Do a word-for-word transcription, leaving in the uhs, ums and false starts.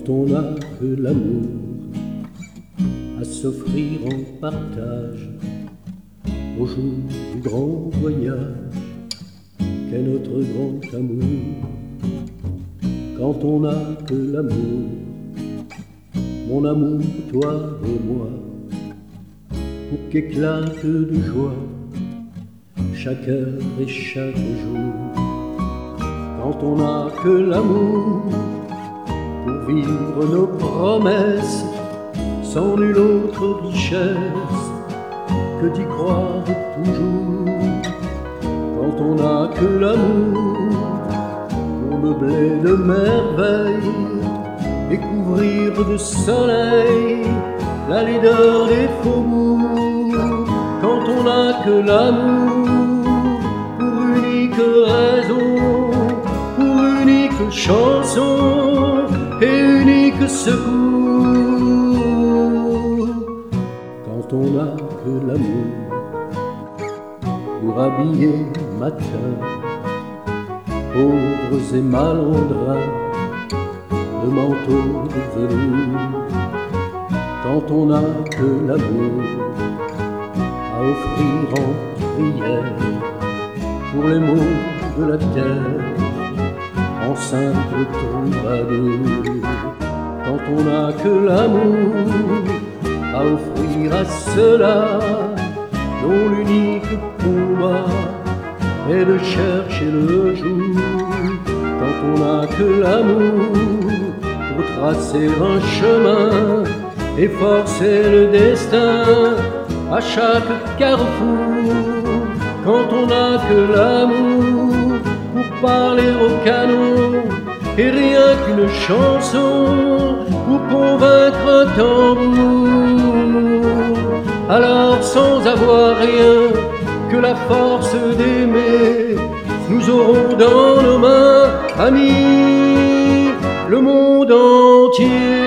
quand on n'a que l'amour à s'offrir en partage au jour du grand voyage qu'est notre grand amour. Quand on n'a que l'amour, mon amour, toi et moi, pour qu'éclate de joie chaque heure et chaque jour. Quand on n'a que l'amour pour vivre nos promesses, sans nulle autre richesse que d'y croire toujours. Quand on n'a que l'amour pour meubler de merveilles et couvrir de soleil la laideur des faubourgs. Quand on n'a que l'amour pour unique raison, pour unique chanson et unique secours. Quand on n'a que l'amour pour habiller matin pauvres et malandrins de manteaux de velours. Quand on n'a que l'amour à offrir en prière pour les maux de la terre en simple troubadour. Quand on n'a que l'amour à offrir à ceux-là dont l'unique combat est de chercher le jour. Quand on n'a que l'amour pour tracer un chemin et forcer le destin à chaque carrefour. Quand on n'a que l'amour pour parler au canon et rien qu'une chanson pour convaincre un tambour. Alors sans avoir rien que la force d'aimer, nous aurons dans nos mains, amis, le monde entier.